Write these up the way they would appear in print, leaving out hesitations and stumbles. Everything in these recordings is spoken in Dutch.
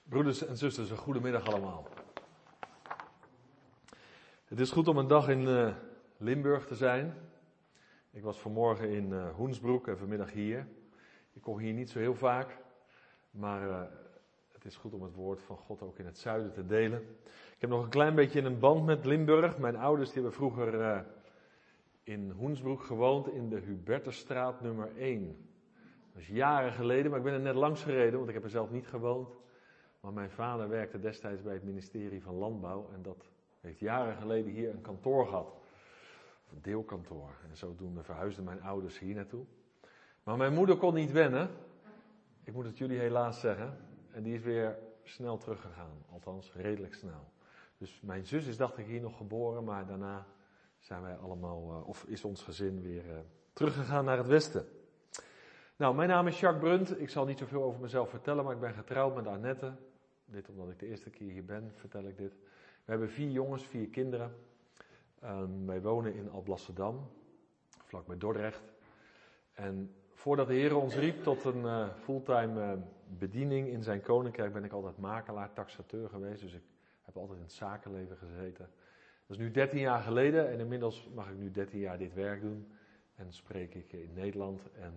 Broeders en zusters, een goede middag allemaal. Het is goed om een dag in Limburg te zijn. Ik was vanmorgen in Hoensbroek en vanmiddag hier. Ik kom hier niet zo heel vaak, maar het is goed om het woord van God ook in het zuiden te delen. Ik heb nog een klein beetje een band met Limburg. Mijn ouders die hebben vroeger in Hoensbroek gewoond in de Hubertusstraat nummer 1. Dat is jaren geleden, maar ik ben er net langs gereden, want ik heb er zelf niet gewoond. Maar mijn vader werkte destijds bij het ministerie van Landbouw en dat heeft jaren geleden hier een kantoor gehad. Een deelkantoor. En zodoende verhuisden mijn ouders hier naartoe. Maar mijn moeder kon niet wennen. Ik moet het jullie helaas zeggen. En die is weer snel teruggegaan. Althans, redelijk snel. Dus mijn zus is, dacht ik, hier nog geboren, maar daarna zijn wij allemaal, of is ons gezin weer teruggegaan naar het westen. Nou, mijn naam is Jacques Brunt. Ik zal niet zoveel over mezelf vertellen, maar ik ben getrouwd met Annette. Dit omdat ik de eerste keer hier ben, vertel ik dit. We hebben 4 jongens, 4 kinderen. Wij wonen in Alblasserdam, vlakbij Dordrecht. En voordat de Heer ons riep tot een fulltime bediening in zijn koninkrijk, ben ik altijd makelaar, taxateur geweest. Dus ik heb altijd in het zakenleven gezeten. Dat is nu 13 jaar geleden en inmiddels mag ik nu 13 jaar dit werk doen. En spreek ik in Nederland en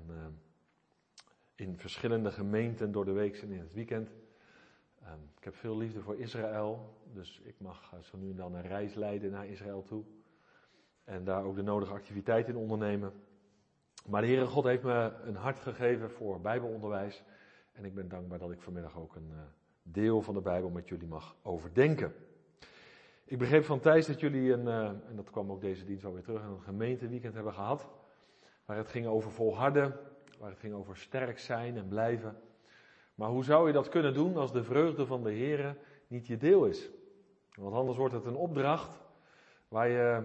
in verschillende gemeenten door de week en in het weekend. Ik heb veel liefde voor Israël, dus ik mag zo nu en dan een reis leiden naar Israël toe. En daar ook de nodige activiteiten in ondernemen. Maar de Heere God heeft me een hart gegeven voor Bijbelonderwijs. En ik ben dankbaar dat ik vanmiddag ook een deel van de Bijbel met jullie mag overdenken. Ik begreep van Thijs dat jullie, en dat kwam ook deze dienst alweer terug, een gemeenteweekend hebben gehad. Waar het ging over volharden, waar het ging over sterk zijn en blijven. Maar hoe zou je dat kunnen doen als de vreugde van de Heere niet je deel is? Want anders wordt het een opdracht waar je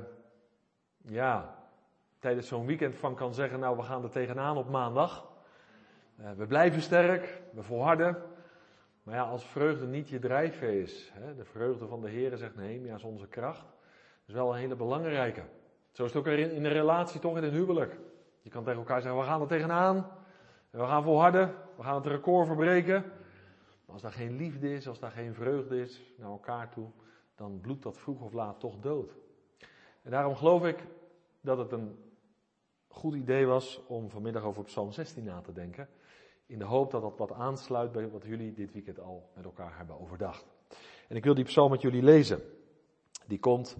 tijdens zo'n weekend van kan zeggen, nou we gaan er tegenaan op maandag. We blijven sterk, we volharden. Maar ja, als vreugde niet je drijfveer is, de vreugde van de Heere, zegt Nehemia, is onze kracht. Dat is wel een hele belangrijke. Zo is het ook in een relatie, toch in een huwelijk. Je kan tegen elkaar zeggen, we gaan er tegenaan. En we gaan volharden, we gaan het record verbreken. Maar als daar geen liefde is, als daar geen vreugde is naar elkaar toe, dan bloedt dat vroeg of laat toch dood. En daarom geloof ik dat het een goed idee was om vanmiddag over Psalm 16 na te denken. In de hoop dat dat wat aansluit bij wat jullie dit weekend al met elkaar hebben overdacht. En ik wil die psalm met jullie lezen. Die komt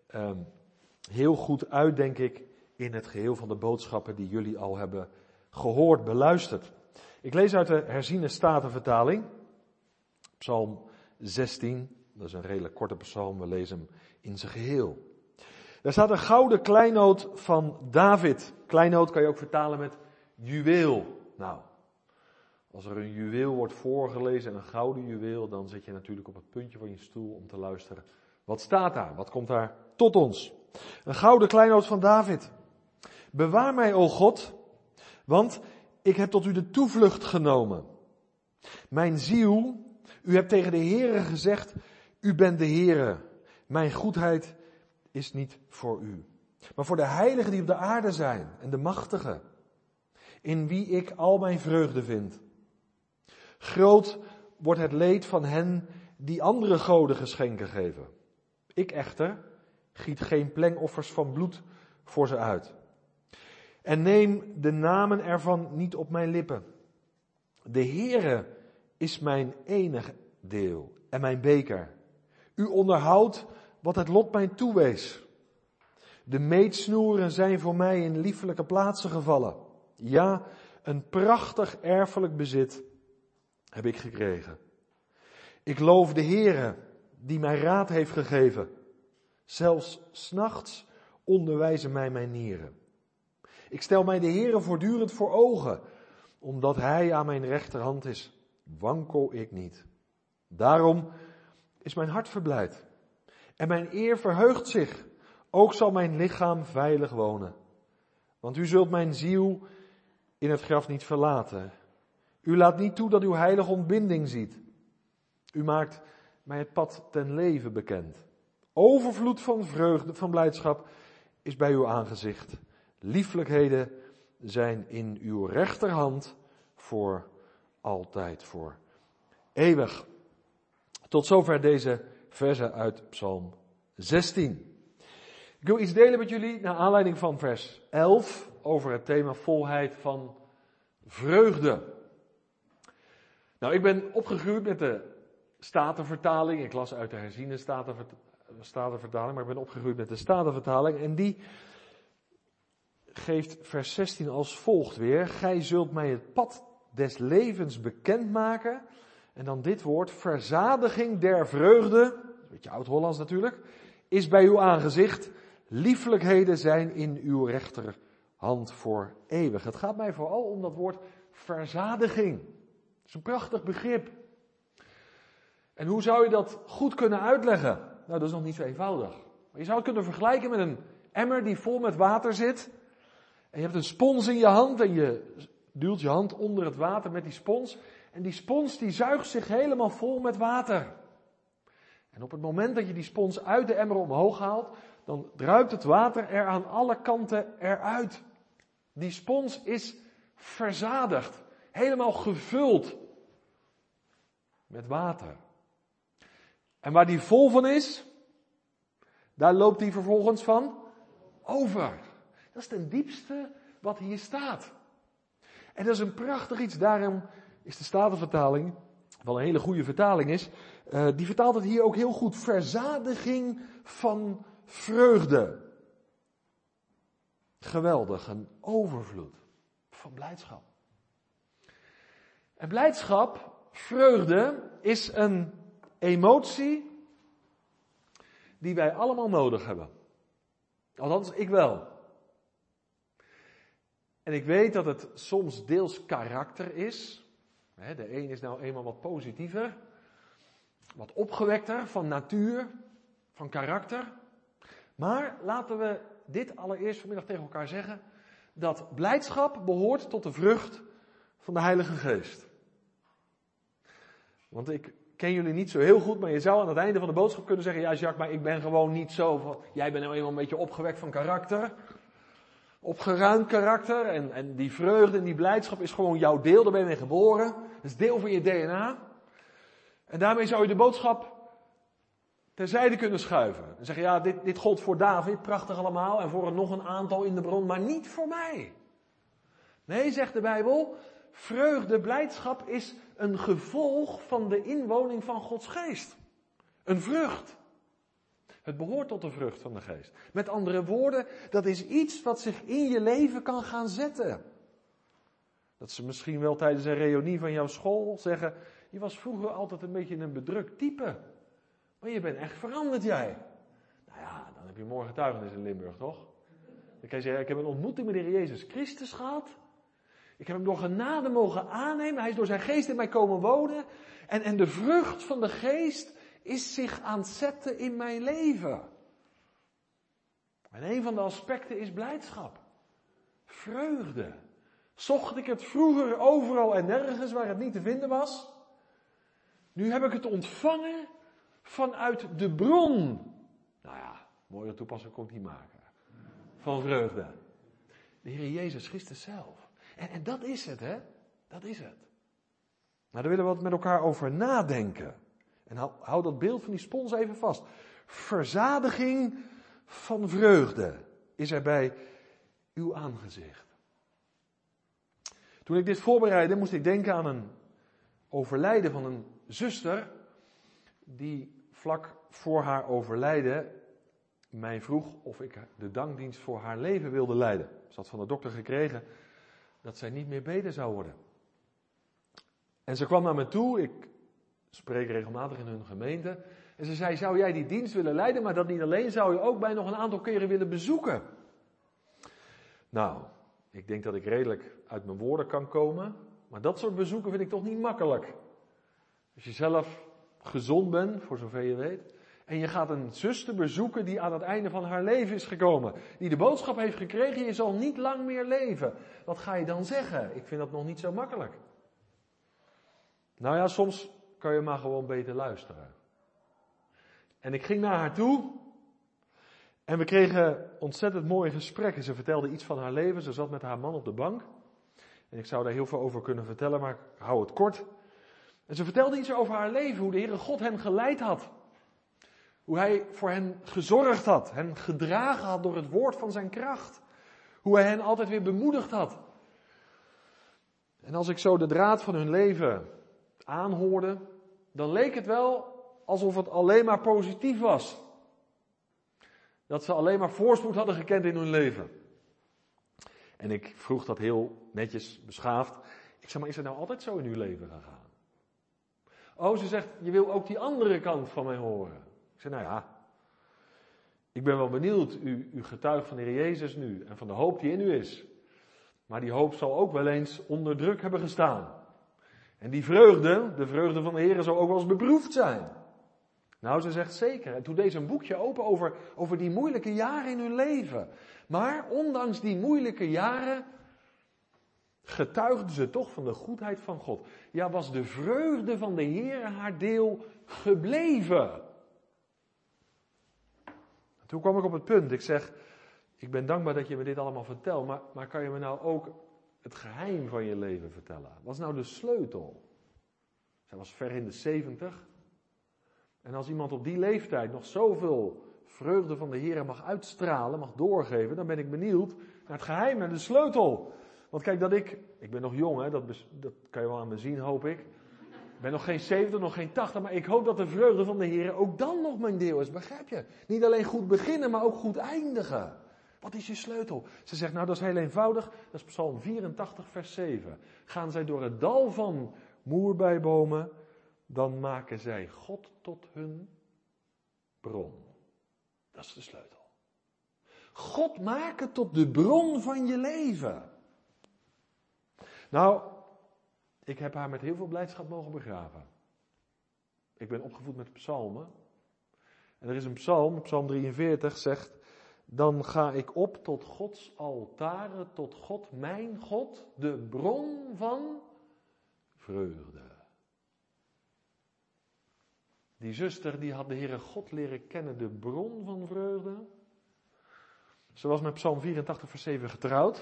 heel goed uit, denk ik, in het geheel van de boodschappen die jullie al hebben gehoord, beluisterd. Ik lees uit de herziene statenvertaling, Psalm 16. Dat is een redelijk korte psalm, we lezen hem in zijn geheel. Daar staat een gouden kleinood van David. Kleinood kan je ook vertalen met juweel. Nou, als er een juweel wordt voorgelezen, een gouden juweel, dan zit je natuurlijk op het puntje van je stoel om te luisteren. Wat staat daar? Wat komt daar tot ons? Een gouden kleinood van David. Bewaar mij, o God, want ik heb tot u de toevlucht genomen. Mijn ziel, u hebt tegen de Heere gezegd, u bent de Heere. Mijn goedheid is niet voor u, maar voor de heiligen die op de aarde zijn en de machtigen, in wie ik al mijn vreugde vind. Groot wordt het leed van hen die andere goden geschenken geven. Ik echter giet geen plengoffers van bloed voor ze uit. En neem de namen ervan niet op mijn lippen. De Heere is mijn enig deel en mijn beker. U onderhoudt wat het lot mij toewees. De meetsnoeren zijn voor mij in liefelijke plaatsen gevallen. Ja, een prachtig erfelijk bezit heb ik gekregen. Ik loof de Heere die mij raad heeft gegeven. Zelfs 's nachts onderwijzen mij mijn nieren. Ik stel mij de Heere voortdurend voor ogen, omdat Hij aan mijn rechterhand is, wankel ik niet. Daarom is mijn hart verblijd en mijn eer verheugt zich. Ook zal mijn lichaam veilig wonen. Want u zult mijn ziel in het graf niet verlaten. U laat niet toe dat uw heilige ontbinding ziet. U maakt mij het pad ten leven bekend. Overvloed van vreugde, van blijdschap is bij uw aangezicht. Lieflijkheden zijn in uw rechterhand voor altijd, voor eeuwig. Tot zover deze versen uit Psalm 16. Ik wil iets delen met jullie naar aanleiding van vers 11 over het thema volheid van vreugde. Nou, ik ben opgegroeid met de Statenvertaling. Ik las uit de herziene Statenvertaling, maar ik ben opgegroeid met de Statenvertaling. En die geeft vers 16 als volgt weer. Gij zult mij het pad des levens bekendmaken. En dan dit woord, verzadiging der vreugde, een beetje oud-Hollands natuurlijk, is bij uw aangezicht. Liefelijkheden zijn in uw rechterhand voor eeuwig. Het gaat mij vooral om dat woord verzadiging. Dat is een prachtig begrip. En hoe zou je dat goed kunnen uitleggen? Nou, dat is nog niet zo eenvoudig. Maar je zou het kunnen vergelijken met een emmer die vol met water zit. En je hebt een spons in je hand en je duwt je hand onder het water met die spons. En die spons die zuigt zich helemaal vol met water. En op het moment dat je die spons uit de emmer omhoog haalt, dan druipt het water er aan alle kanten eruit. Die spons is verzadigd, helemaal gevuld met water. En waar die vol van is, daar loopt die vervolgens van over. Dat is ten diepste wat hier staat. En dat is een prachtig iets, daarom is de Statenvertaling, wel een hele goede vertaling is, die vertaalt het hier ook heel goed. Verzadiging van vreugde. Geweldig, een overvloed van blijdschap. En blijdschap, vreugde, is een emotie die wij allemaal nodig hebben. Althans, ik wel. En ik weet dat het soms deels karakter is. De een is nou eenmaal wat positiever, wat opgewekter van natuur, van karakter. Maar laten we dit allereerst vanmiddag tegen elkaar zeggen, dat blijdschap behoort tot de vrucht van de Heilige Geest. Want ik ken jullie niet zo heel goed, maar je zou aan het einde van de boodschap kunnen zeggen, ja Jacques, maar ik ben gewoon niet zo van, jij bent nou eenmaal een beetje opgewekt van karakter. Opgeruimd karakter en die vreugde en die blijdschap is gewoon jouw deel, daar ben je mee geboren. Dat is deel van je DNA. En daarmee zou je de boodschap terzijde kunnen schuiven. En zeggen, ja, dit gold voor David, prachtig allemaal, en voor nog een aantal in de bron, maar niet voor mij. Nee, zegt de Bijbel, vreugde, blijdschap is een gevolg van de inwoning van Gods geest. Een vrucht. Het behoort tot de vrucht van de geest. Met andere woorden, dat is iets wat zich in je leven kan gaan zetten. Dat ze misschien wel tijdens een reunie van jouw school zeggen, je was vroeger altijd een beetje een bedrukt type. Maar je bent echt veranderd jij. Nou ja, dan heb je morgen getuigenis in Limburg, toch? Dan kan je zeggen, ik heb een ontmoeting met de Heer Jezus Christus gehad. Ik heb hem door genade mogen aannemen. Hij is door zijn geest in mij komen wonen. En de vrucht van de geest is zich aan het zetten in mijn leven. En een van de aspecten is blijdschap. Vreugde. Zocht ik het vroeger overal en nergens waar het niet te vinden was. Nu heb ik het ontvangen vanuit de bron. Nou ja, mooie toepassing kon ik niet maken. Van vreugde. De Heer Jezus Christus zelf. En dat is het, hè? Dat is het. Nou, daar willen we wat met elkaar over nadenken. En hou dat beeld van die spons even vast. Verzadiging van vreugde is er bij uw aangezicht. Toen ik dit voorbereidde, moest ik denken aan een overlijden van een zuster, die vlak voor haar overlijden mij vroeg of ik de dankdienst voor haar leven wilde leiden. Ze had van de dokter gekregen dat zij niet meer beden zou worden. En ze kwam naar me toe, ik spreek regelmatig in hun gemeente, en ze zei, zou jij die dienst willen leiden, maar dat niet alleen, zou je ook bij nog een aantal keren willen bezoeken? Nou, ik denk dat ik redelijk uit mijn woorden kan komen, maar dat soort bezoeken vind ik toch niet makkelijk. Als je zelf gezond bent, voor zover je weet, en je gaat een zuster bezoeken die aan het einde van haar leven is gekomen, die de boodschap heeft gekregen, je zal niet lang meer leven. Wat ga je dan zeggen? Ik vind dat nog niet zo makkelijk. Nou ja, soms kan je maar gewoon beter luisteren. En ik ging naar haar toe en we kregen ontzettend mooie gesprekken. Ze vertelde iets van haar leven, ze zat met haar man op de bank. En ik zou daar heel veel over kunnen vertellen, maar ik hou het kort. En ze vertelde iets over haar leven, hoe de Heere God hen geleid had. Hoe hij voor hen gezorgd had, hen gedragen had door het woord van zijn kracht. Hoe hij hen altijd weer bemoedigd had. En als ik zo de draad van hun leven aanhoorde, dan leek het wel alsof het alleen maar positief was. Dat ze alleen maar voorspoed hadden gekend in hun leven. En ik vroeg dat heel netjes, beschaafd. Ik zeg maar, is het nou altijd zo in uw leven gegaan? Oh, ze zegt, je wil ook die andere kant van mij horen. Ik zeg, nou ja, ik ben wel benieuwd. U getuigt van de Heer Jezus nu en van de hoop die in u is. Maar die hoop zal ook wel eens onder druk hebben gestaan. En die vreugde, de vreugde van de Heer, zal ook wel eens beproefd zijn. Nou, ze zegt zeker. En toen deed ze een boekje open over die moeilijke jaren in hun leven. Maar ondanks die moeilijke jaren getuigde ze toch van de goedheid van God. Ja, was de vreugde van de Heer haar deel gebleven. Toen kwam ik op het punt. Ik zeg, ik ben dankbaar dat je me dit allemaal vertelt. Maar kan je me nou ook het geheim van je leven vertellen? Wat is nou de sleutel? Zij was ver in de 70. En als iemand op die leeftijd nog zoveel vreugde van de Heer mag uitstralen, mag doorgeven, dan ben ik benieuwd naar het geheim, naar de sleutel. Want kijk, ik ben nog jong, hè, dat kan je wel aan me zien, hoop ik. Ik ben nog geen 70, nog geen 80, maar ik hoop dat de vreugde van de Heer ook dan nog mijn deel is, begrijp je? Niet alleen goed beginnen, maar ook goed eindigen. Wat is je sleutel? Ze zegt, nou dat is heel eenvoudig, dat is Psalm 84 vers 7. Gaan zij door het dal van moerbeibomen, dan maken zij God tot hun bron. Dat is de sleutel. God maken tot de bron van je leven. Nou, ik heb haar met heel veel blijdschap mogen begraven. Ik ben opgevoed met psalmen. En er is een psalm, psalm 43, zegt, dan ga ik op tot Gods altaren, tot God, mijn God, de bron van vreugde. Die zuster die had de Heere God leren kennen, de bron van vreugde. Ze was met Psalm 84 vers 7 getrouwd.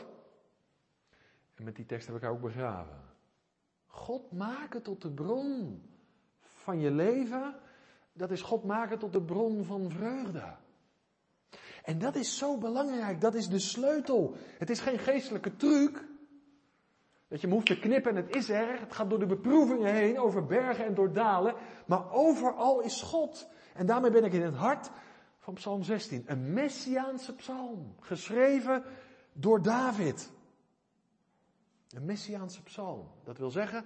En met die tekst heb ik haar ook begraven. God maken tot de bron van je leven, dat is God maken tot de bron van vreugde. En dat is zo belangrijk, dat is de sleutel. Het is geen geestelijke truc. Dat je hem hoeft te knippen en het is er. Het gaat door de beproevingen heen, over bergen en door dalen. Maar overal is God. En daarmee ben ik in het hart van Psalm 16. Een Messiaanse psalm. Geschreven door David. Een Messiaanse psalm. Dat wil zeggen,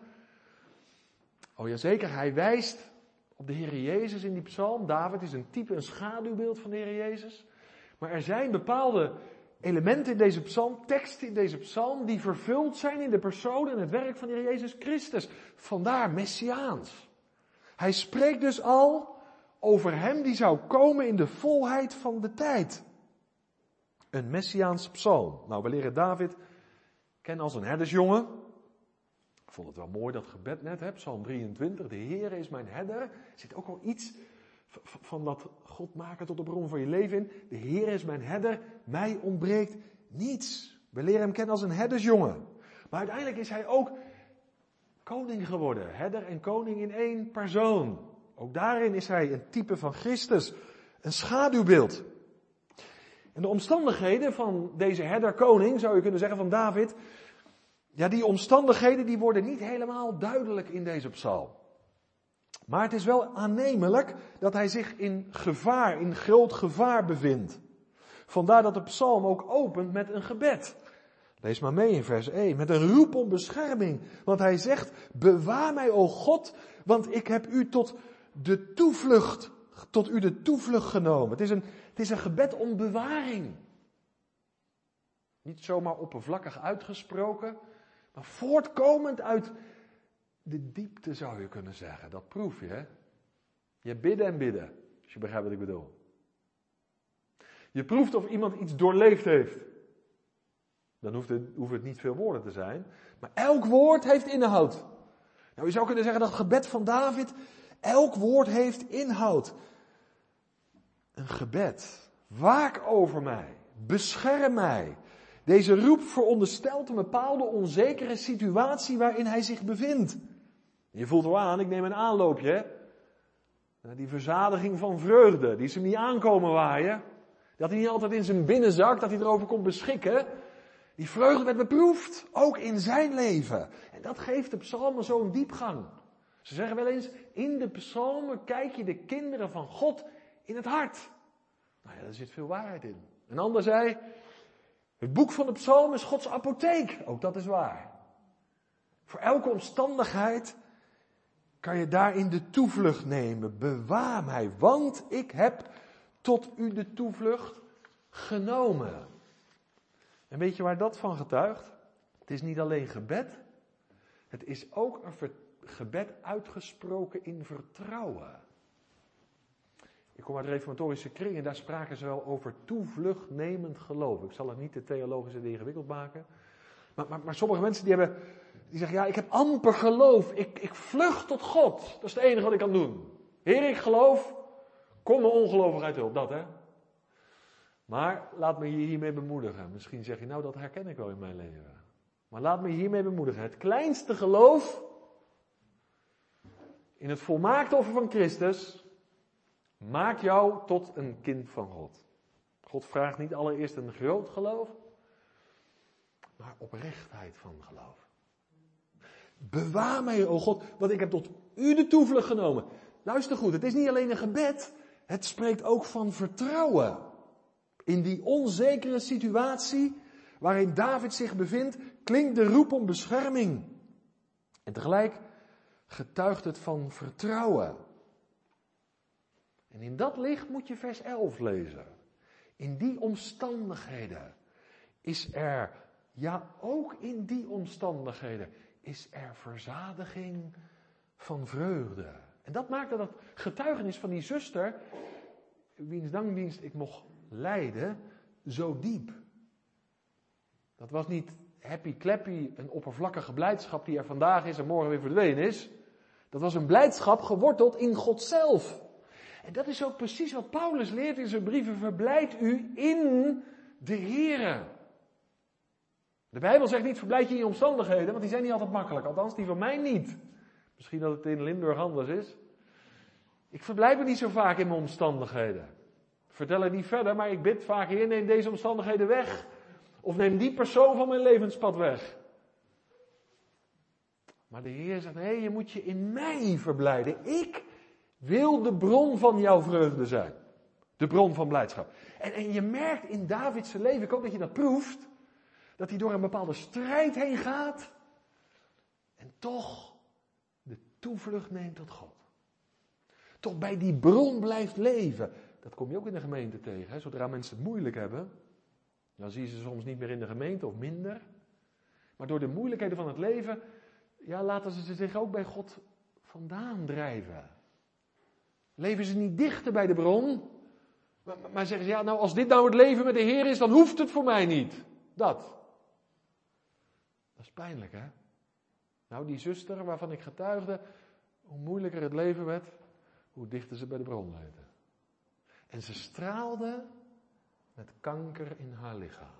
oh ja zeker, hij wijst op de Heer Jezus in die psalm. David is een type, een schaduwbeeld van de Heer Jezus. Maar er zijn bepaalde elementen in deze psalm, teksten in deze psalm, die vervuld zijn in de persoon en het werk van de Heer Jezus Christus. Vandaar Messiaans. Hij spreekt dus al over hem die zou komen in de volheid van de tijd. Een Messiaanse psalm. Nou, we leren David kennen als een herdersjongen. Ik vond het wel mooi, dat gebed net, hè? Psalm 23. De Heer is mijn herder. Er zit ook al iets van dat God maken tot de bron van je leven in. De Heer is mijn herder, mij ontbreekt niets. We leren hem kennen als een herdersjongen. Maar uiteindelijk is hij ook koning geworden. Herder en koning in één persoon. Ook daarin is hij een type van Christus. Een schaduwbeeld. En de omstandigheden van deze herder-koning, zou je kunnen zeggen, van David. Ja, die omstandigheden die worden niet helemaal duidelijk in deze psalm. Maar het is wel aannemelijk dat hij zich in gevaar, in groot gevaar bevindt. Vandaar dat de psalm ook opent met een gebed. Lees maar mee in vers 1. Met een roep om bescherming. Want hij zegt, bewaar mij o God, want ik heb u tot de toevlucht genomen. Het is een gebed om bewaring. Niet zomaar oppervlakkig uitgesproken, maar voortkomend uit de diepte zou je kunnen zeggen. Dat proef je, hè? Je bidden en bidden, als je begrijpt wat ik bedoel. Je proeft of iemand iets doorleefd heeft. Dan hoeft het niet veel woorden te zijn. Maar elk woord heeft inhoud. Nou, je zou kunnen zeggen dat het gebed van David, elk woord heeft inhoud. Een gebed. Waak over mij. Bescherm mij. Deze roep veronderstelt een bepaalde onzekere situatie waarin hij zich bevindt. Je voelt wel aan, ik neem een aanloopje. Hè? Nou, die verzadiging van vreugde, die is hem niet aankomen waaien. Dat hij niet altijd in zijn binnenzak, dat hij erover kon beschikken. Die vreugde werd beproefd, ook in zijn leven. En dat geeft de psalmen zo'n diepgang. Ze zeggen wel eens, in de psalmen kijk je de kinderen van God in het hart. Nou ja, daar zit veel waarheid in. Een ander zei, het boek van de psalmen is Gods apotheek. Ook dat is waar. Voor elke omstandigheid kan je daarin de toevlucht nemen. Bewaar mij, want ik heb tot u de toevlucht genomen. En weet je waar dat van getuigt? Het is niet alleen gebed. Het is ook een gebed uitgesproken in vertrouwen. Ik kom uit de reformatorische kring en daar spraken ze wel over toevluchtnemend geloof. Ik zal het niet te theologisch en ingewikkeld maken. Maar sommige mensen die zeggen, ja, ik heb amper geloof. Ik vlucht tot God. Dat is het enige wat ik kan doen. Heer, ik geloof. Kom mijn ongelovigheid hulp. Dat, hè. Maar laat me je hiermee bemoedigen. Misschien zeg je, nou, dat herken ik wel in mijn leven. Maar laat me je hiermee bemoedigen. Het kleinste geloof in het volmaakte offer van Christus maakt jou tot een kind van God. God vraagt niet allereerst een groot geloof, maar oprechtheid van geloof. Bewaar mij, o God, want ik heb tot u de toevlucht genomen. Luister goed, het is niet alleen een gebed, het spreekt ook van vertrouwen. In die onzekere situatie waarin David zich bevindt, klinkt de roep om bescherming. En tegelijk getuigt het van vertrouwen. En in dat licht moet je vers 11 lezen. In die omstandigheden is er, ja ook in die omstandigheden, is er verzadiging van vreugde. En dat maakt dat getuigenis van die zuster, wiens dankdienst ik mocht leiden, zo diep. Dat was niet happy clappy, een oppervlakkige blijdschap die er vandaag is en morgen weer verdwenen is. Dat was een blijdschap geworteld in God zelf. En dat is ook precies wat Paulus leert in zijn brieven. Verblijd u in de Here. De Bijbel zegt niet verblijd je in je omstandigheden, want die zijn niet altijd makkelijk. Althans, die van mij niet. Misschien dat het in Limburg anders is. Ik verblijd me niet zo vaak in mijn omstandigheden. Vertel het niet verder, maar ik bid vaak, Heer, neem deze omstandigheden weg. Of neem die persoon van mijn levenspad weg. Maar de Heer zegt, nee, je moet je in mij verblijden. Ik wil de bron van jouw vreugde zijn. De bron van blijdschap. En je merkt in Davids leven, ik hoop dat je dat proeft, dat hij door een bepaalde strijd heen gaat. En toch de toevlucht neemt tot God. Toch bij die bron blijft leven. Dat kom je ook in de gemeente tegen. Hè? Zodra mensen het moeilijk hebben, dan zie je ze soms niet meer in de gemeente of minder. Maar door de moeilijkheden van het leven, ja, laten ze zich ook bij God vandaan drijven. Leven ze niet dichter bij de bron, maar zeggen ze, ja, nou als dit nou het leven met de Heer is, dan hoeft het voor mij niet. Dat is pijnlijk, hè? Nou, die zuster waarvan ik getuigde, hoe moeilijker het leven werd, hoe dichter ze bij de bron leefde. En ze straalde met kanker in haar lichaam.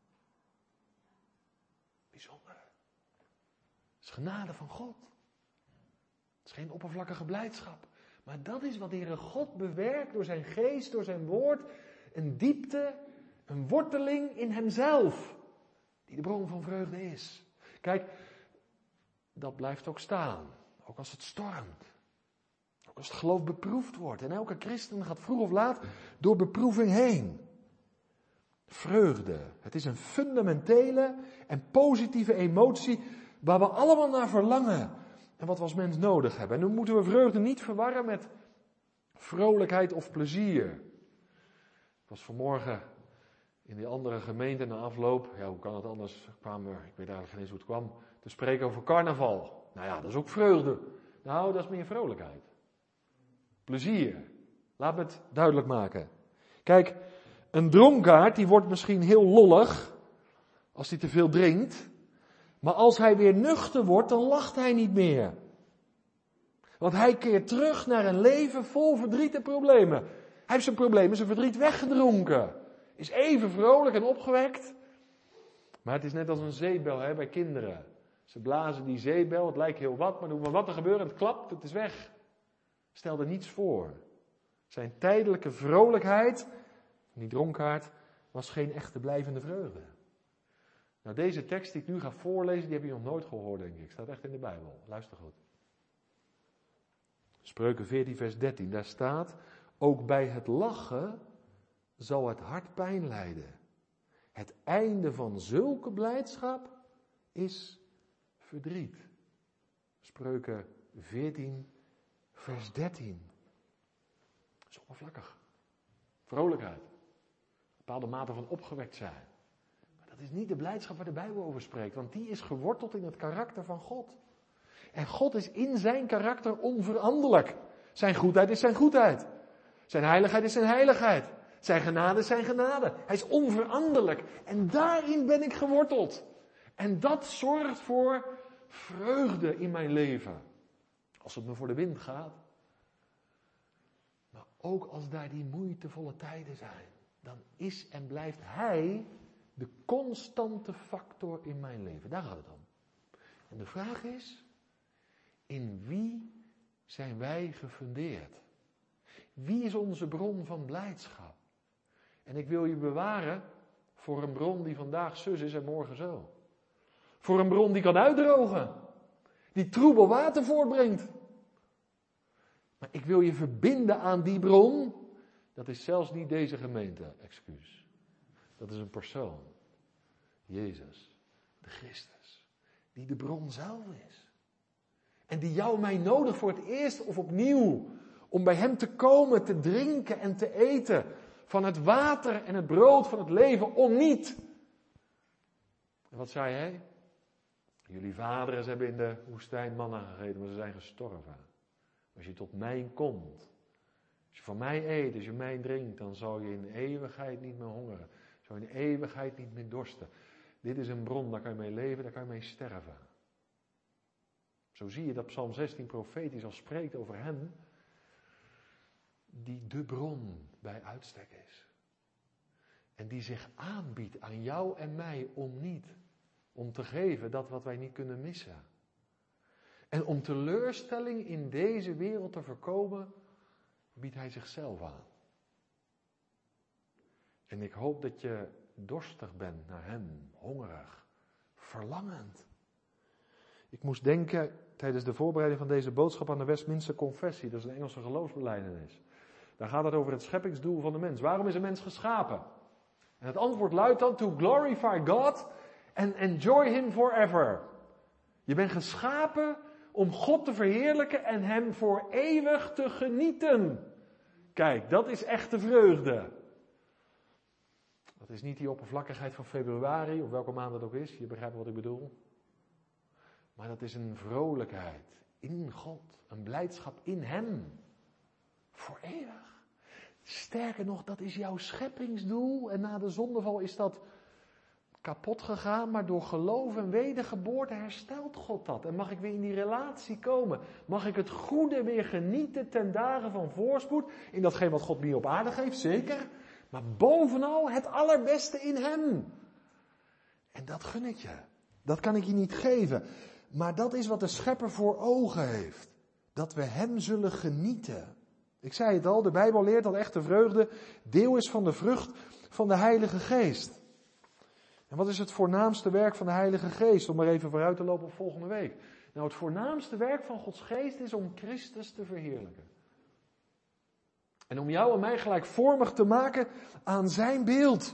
Bijzonder. Het is genade van God. Het is geen oppervlakkige blijdschap. Maar dat is wat de Heere God bewerkt door zijn geest, door zijn woord. Een diepte, een worteling in hemzelf. Die de bron van vreugde is. Kijk, dat blijft ook staan. Ook als het stormt. Ook als het geloof beproefd wordt. En elke christen gaat vroeg of laat door beproeving heen. Vreugde. Het is een fundamentele en positieve emotie waar we allemaal naar verlangen. En wat we als mens nodig hebben. En nu moeten we vreugde niet verwarren met vrolijkheid of plezier. Ik was vanmorgen in die andere gemeente na afloop. Ja, hoe kan het anders? Kwamen we, ik weet eigenlijk geen eens hoe het kwam, te spreken over carnaval. Nou ja, dat is ook vreugde. Nou, dat is meer vrolijkheid. Plezier. Laat me het duidelijk maken. Kijk, een dronkaard die wordt misschien heel lollig als hij te veel drinkt. Maar als hij weer nuchter wordt, dan lacht hij niet meer. Want hij keert terug naar een leven vol verdriet en problemen. Hij heeft zijn problemen, zijn verdriet weggedronken. Is even vrolijk en opgewekt. Maar het is net als een zeepbel bij kinderen. Ze blazen die zeebel, het lijkt heel wat, maar wat er gebeurt, het klapt, het is weg. Stel er niets voor. Zijn tijdelijke vrolijkheid, die dronkaard, was geen echte blijvende vreugde. Nou, deze tekst die ik nu ga voorlezen, die heb je nog nooit gehoord, denk ik. Staat echt in de Bijbel. Luister goed. Spreuken 14, vers 13. Daar staat, ook bij het lachen zal het hart pijn lijden. Het einde van zulke blijdschap is verdriet. Spreuken 14, vers 13. Dat is oppervlakkig. Vrolijkheid. Een bepaalde mate van opgewekt zijn. Maar dat is niet de blijdschap waar de Bijbel over spreekt. Want die is geworteld in het karakter van God. En God is in zijn karakter onveranderlijk. Zijn goedheid is zijn goedheid. Zijn heiligheid is zijn heiligheid. Zijn genade is zijn genade. Hij is onveranderlijk. En daarin ben ik geworteld. En dat zorgt voor vreugde in mijn leven. Als het me voor de wind gaat. Maar ook als daar die moeitevolle tijden zijn. Dan is en blijft Hij de constante factor in mijn leven. Daar gaat het om. En de vraag is, in wie zijn wij gefundeerd? Wie is onze bron van blijdschap? En ik wil je bewaren voor een bron die vandaag zus is en morgen zo. Voor een bron die kan uitdrogen. Die troebel water voortbrengt. Maar ik wil je verbinden aan die bron. Dat is zelfs niet deze gemeente, excuus. Dat is een persoon. Jezus, de Christus. Die de bron zelf is. En die jou en mij nodig voor het eerst of opnieuw. Om bij hem te komen, te drinken en te eten. Van het water en het brood van het leven om niet. En wat zei hij? Jullie vaderen hebben in de woestijn manna gegeten, maar ze zijn gestorven. Als je tot mij komt, als je van mij eet, als je mij drinkt, dan zal je in eeuwigheid niet meer hongeren. Zal je in eeuwigheid niet meer dorsten. Dit is een bron, daar kan je mee leven, daar kan je mee sterven. Zo zie je dat Psalm 16 profetisch al spreekt over hem, die de bron bij uitstek is. En die zich aanbiedt aan jou en mij om te geven dat wat wij niet kunnen missen. En om teleurstelling in deze wereld te voorkomen, biedt hij zichzelf aan. En ik hoop dat je dorstig bent naar hem, hongerig, verlangend. Ik moest denken tijdens de voorbereiding van deze boodschap aan de Westminster Confessie. Dat is een Engelse geloofsbelijdenis. Daar gaat het over het scheppingsdoel van de mens. Waarom is een mens geschapen? En het antwoord luidt dan, to glorify God and enjoy Him forever. Je bent geschapen om God te verheerlijken en Hem voor eeuwig te genieten. Kijk, dat is echte vreugde. Dat is niet die oppervlakkigheid van februari, of welke maand het ook is. Je begrijpt wat ik bedoel. Maar dat is een vrolijkheid in God. Een blijdschap in Hem. Voor eeuwig. Sterker nog, dat is jouw scheppingsdoel. En na de zondeval is dat kapot gegaan. Maar door geloof en wedergeboorte herstelt God dat. En mag ik weer in die relatie komen. Mag ik het goede weer genieten ten dagen van voorspoed. In datgene wat God mij op aarde geeft, zeker. Maar bovenal het allerbeste in Hem. En dat gun ik je. Dat kan ik je niet geven. Maar dat is wat de Schepper voor ogen heeft. Dat we Hem zullen genieten. Ik zei het al, de Bijbel leert dat echte vreugde deel is van de vrucht van de Heilige Geest. En wat is het voornaamste werk van de Heilige Geest? Om er even vooruit te lopen op volgende week. Nou, het voornaamste werk van Gods Geest is om Christus te verheerlijken. En om jou en mij gelijkvormig te maken aan zijn beeld.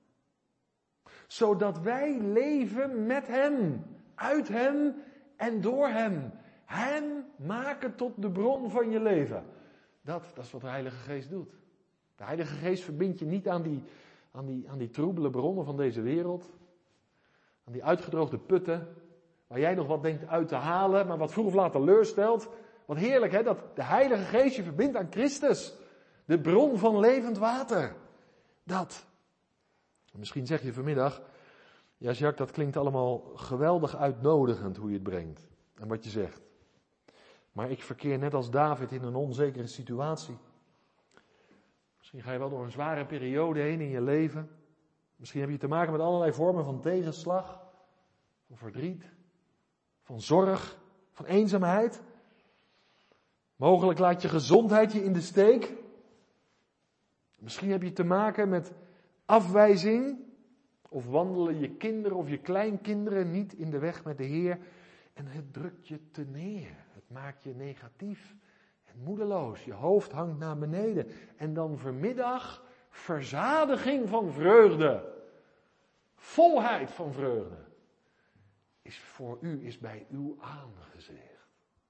Zodat wij leven met Hem, uit Hem en door Hem. Hem maken tot de bron van je leven. Dat is wat de Heilige Geest doet. De Heilige Geest verbindt je niet aan die troebele bronnen van deze wereld. Aan die uitgedroogde putten. Waar jij nog wat denkt uit te halen, maar wat vroeg of laat teleurstelt. Wat heerlijk hè, dat de Heilige Geest je verbindt aan Christus. De bron van levend water. Dat. Misschien zeg je vanmiddag, ja Jacques, dat klinkt allemaal geweldig uitnodigend hoe je het brengt. En wat je zegt. Maar ik verkeer net als David in een onzekere situatie. Misschien ga je wel door een zware periode heen in je leven. Misschien heb je te maken met allerlei vormen van tegenslag, van verdriet, van zorg, van eenzaamheid. Mogelijk laat je gezondheid je in de steek. Misschien heb je te maken met afwijzing. Of wandelen je kinderen of je kleinkinderen niet in de weg met de Heer. En het drukt je te neer. Het maakt je negatief en moedeloos. Je hoofd hangt naar beneden. En dan vanmiddag verzadiging van vreugde. Volheid van vreugde. Is bij uw aangezicht.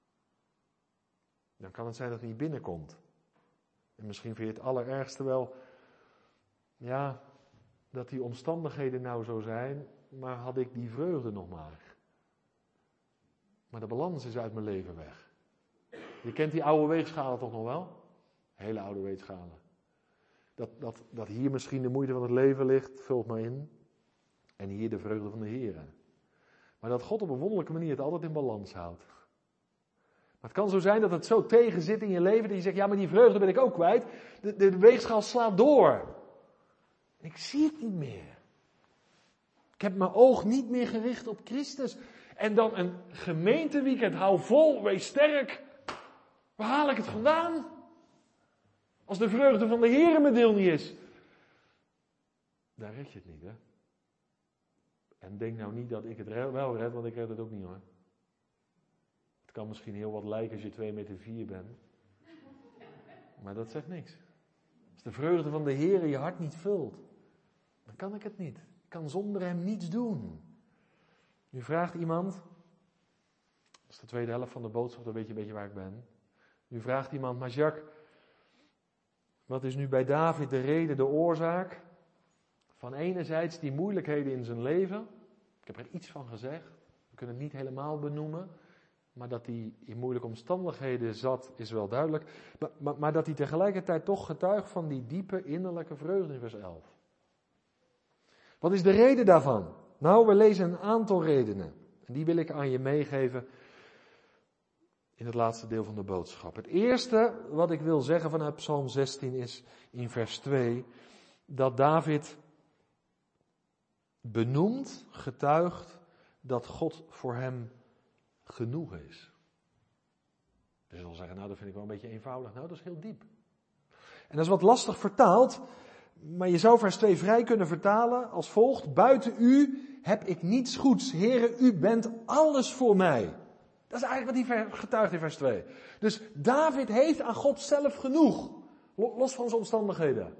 Dan kan het zijn dat het niet binnenkomt. En misschien vind je het allerergste wel, ja, dat die omstandigheden nou zo zijn, maar had ik die vreugde nog maar. Maar de balans is uit mijn leven weg. Je kent die oude weegschalen toch nog wel? Hele oude weegschalen. Dat hier misschien de moeite van het leven ligt, vult maar in. En hier de vreugde van de Heer. Maar dat God op een wonderlijke manier het altijd in balans houdt. Maar het kan zo zijn dat het zo tegen zit in je leven, dat je zegt, ja, maar die vreugde ben ik ook kwijt. De weegschaal slaat door. Ik zie het niet meer. Ik heb mijn oog niet meer gericht op Christus. En dan een gemeenteweekend, hou vol, wees sterk. Waar haal ik het vandaan? Als de vreugde van de Heer mijn deel niet is. Daar red je het niet, hè. En denk nou niet dat ik het wel red, want ik red het ook niet, hoor. Het kan misschien heel wat lijken als je 2,4 meter bent. Maar dat zegt niks. Als de vreugde van de Heer je hart niet vult, dan kan ik het niet. Ik kan zonder hem niets doen. Nu vraagt iemand, dat is de tweede helft van de boodschap, dan weet je een beetje waar ik ben. Nu vraagt iemand, maar Jacques, wat is nu bij David de reden, de oorzaak van enerzijds die moeilijkheden in zijn leven? Ik heb er iets van gezegd, we kunnen het niet helemaal benoemen, maar dat hij in moeilijke omstandigheden zat is wel duidelijk. Maar dat hij tegelijkertijd toch getuigt van die diepe innerlijke vreugde in vers 11. Wat is de reden daarvan? Nou, we lezen een aantal redenen. En die wil ik aan je meegeven in het laatste deel van de boodschap. Het eerste wat ik wil zeggen vanuit Psalm 16 is in vers 2 dat David benoemt, getuigt dat God voor hem genoeg is. Dus je zal zeggen, nou dat vind ik wel een beetje eenvoudig. Nou, dat is heel diep. En dat is wat lastig vertaald, maar je zou vers 2 vrij kunnen vertalen als volgt. Buiten u heb ik niets goeds. Heere, u bent alles voor mij. Dat is eigenlijk wat hij getuigt in vers 2. Dus David heeft aan God zelf genoeg. Los van zijn omstandigheden.